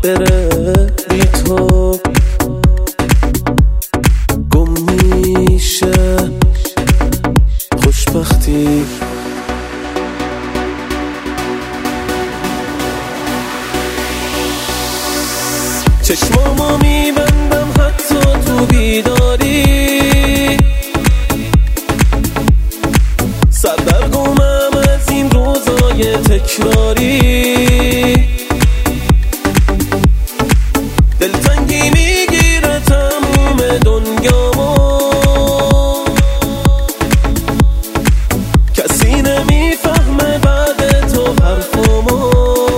بره بی تو گم میشه خوشبختی. چشمامو میبندم حتی تو بیداری، سردرگمم از این روزای تکراری، دلتنگی میگیره تموم دنیامو، کسی نمیفهمه بعد تو حرفامو.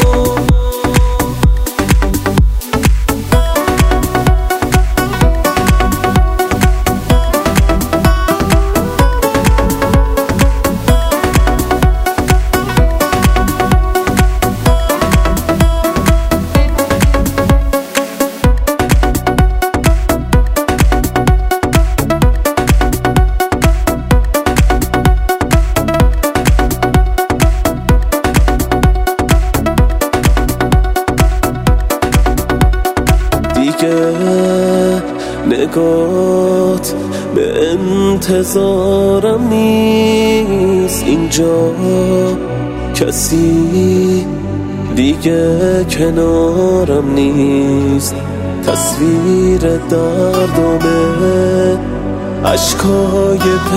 نگات به انتظارم نیست، اینجا کسی دیگه کنارم نیست، تصویر دردمه عشقای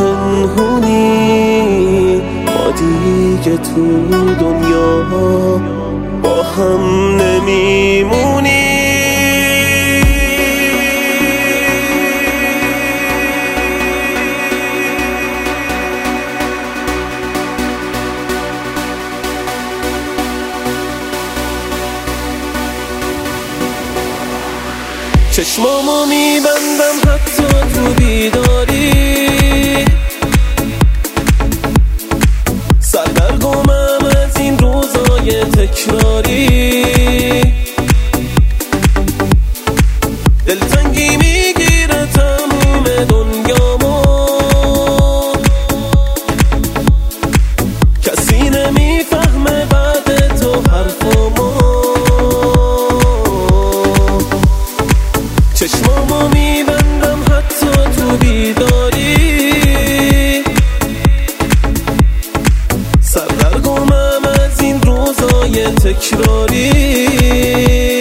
پنهونی، ما دیگه تو دنیا با هم نمیمونی. چشمامو میبندم حتی تو بیداری، سردرگمم از این روزای تکراری، دلتنگی میگیره تموم دنیامو، کسی نمیفهمه بعد تو حرفامو. چشمامو میبندم حتی تو بیداری، سردرگمم از این روزای تکراری،